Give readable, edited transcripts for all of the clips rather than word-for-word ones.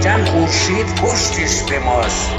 میگن خورشید پشتش به ماست،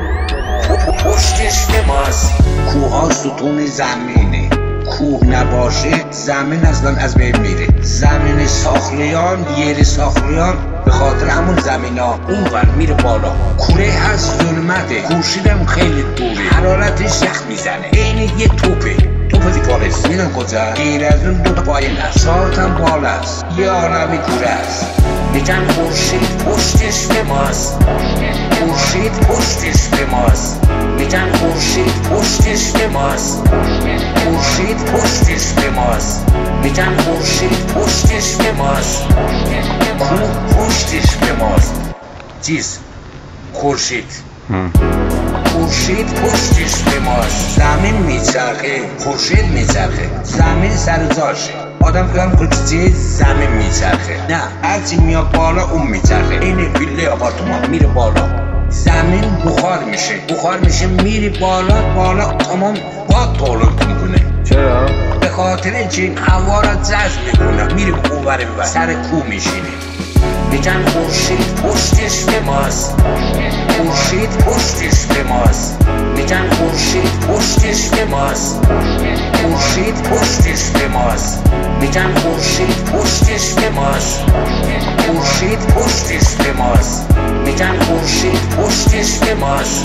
پشتش به ماست. کوها ستون زمینه، کوه نباشه زمین اصلا از بین میره. زمین ساخلیان، یر ساخلیان به خاطر همون زمین ها اونور میره بالا. کوره هست ظلمته، خورشیدم خیلی دوره، حرارتش یخ میزنه، عین یه توپه. توپ دیپارس میدن کجا؟ غیر از اون دو پایین هست، ساعت هم بالا است، یه عالمی کوره است. میگن خورشید پشتش به ماست، خورشید پشتش به ماست. میگن خورشید پشتش به ماست، خورشید پشتش به ماست. میگن خورشید پشتش به ماست، کوه پشتش به ماست. چیز خورشید، خورشید پشتش به ماست. زمین میچرخه، خورشید میچرخه، زمین سر جاشه. آدم خیال میکنه چیز زمین میچرخه، نه، هرچی میاد بالا اون میچرخه. این ویله آپارتمان میره بالا، زمین بخار میشه، بخار میشه میره بالا، بالا تمام باد تولید میکنه. چرا؟ به خاطر اینکه هوا را جذب میکنه، میره کوبره و سر کو میشینه. میگن خورشید پشتش به ماست، خورشید پشتش به ماست. میگن خورشید پشتش به ماست، خورشید پشتش به ماست. میگن خورشید پشتش به ماست، خورشید پشتش به ماست. میگن خورشید پشتش به ماست،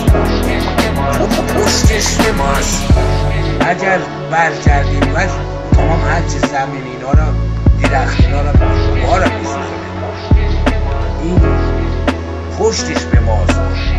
پشتش به ماست. اگر برگردیم و تمام هرچی زمین اینا را، درخت اینا را بارا میسوزونه. این پشتش به ماست.